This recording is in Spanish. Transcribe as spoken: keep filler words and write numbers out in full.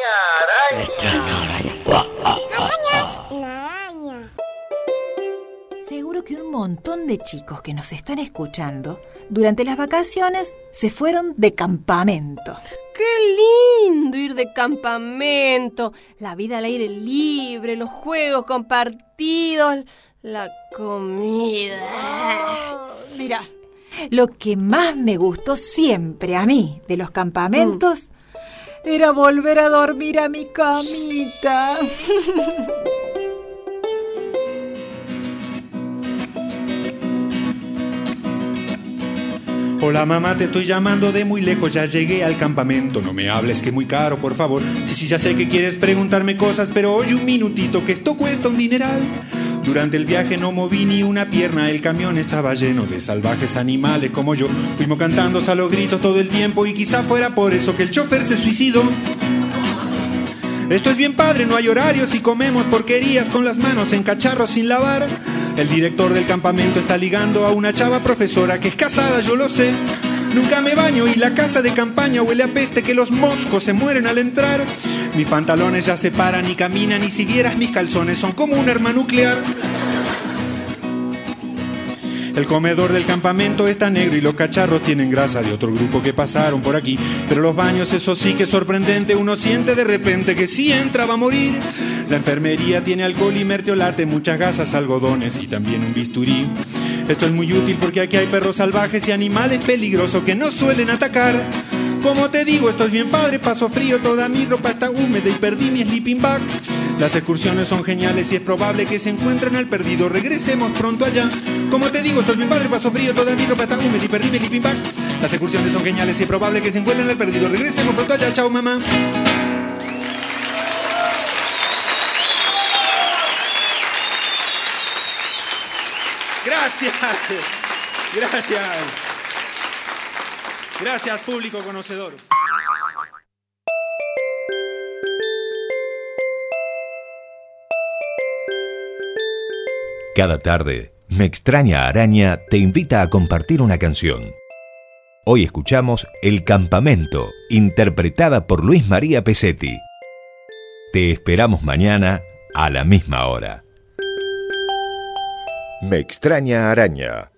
extraña araña. Arañas, una araña. Seguro que un montón de chicos que nos están escuchando durante las vacaciones se fueron de campamento. ¡Qué lindo ir de campamento! La vida al aire libre, los juegos compartidos, la comida. Oh, mira, lo que más me gustó siempre a mí de los campamentos mm. era volver a dormir a mi camita. Hola mamá, te estoy llamando de muy lejos, ya llegué al campamento. No me hables que es muy caro, por favor. Sí, sí, ya sé que quieres preguntarme cosas, pero oye un minutito que esto cuesta un dineral. Durante el viaje no moví ni una pierna, el camión estaba lleno de salvajes animales como yo. Fuimos cantando a los gritos todo el tiempo y quizá fuera por eso que el chofer se suicidó. Esto es bien padre, no hay horarios y comemos porquerías con las manos en cacharros sin lavar. El director del campamento está ligando a una chava profesora que es casada, yo lo sé. Nunca me baño y la casa de campaña huele a peste que los moscos se mueren al entrar. Mis pantalones ya se paran y caminan y si vieras mis calzones son como un arma nuclear. El comedor del campamento está negro y los cacharros tienen grasa de otro grupo que pasaron por aquí. Pero los baños, eso sí que es sorprendente, uno siente de repente que si entra va a morir. La enfermería tiene alcohol y mertiolate, muchas gasas, algodones y también un bisturí. Esto es muy útil porque aquí hay perros salvajes y animales peligrosos que no suelen atacar. Como te digo, esto es bien padre, paso frío, toda mi ropa está húmeda y perdí mi sleeping bag. Las excursiones son geniales y es probable que se encuentren al perdido, regresemos pronto allá. Como te digo, esto es bien padre, paso frío, toda mi ropa está húmeda y perdí mi sleeping bag. Las excursiones son geniales y es probable que se encuentren al perdido, regresemos pronto allá, chao mamá. Gracias, gracias. Gracias, público conocedor. Cada tarde, Me Extraña Araña te invita a compartir una canción. Hoy escuchamos El Campamento, interpretada por Luis María Pesetti. Te esperamos mañana a la misma hora. Me Extraña Araña.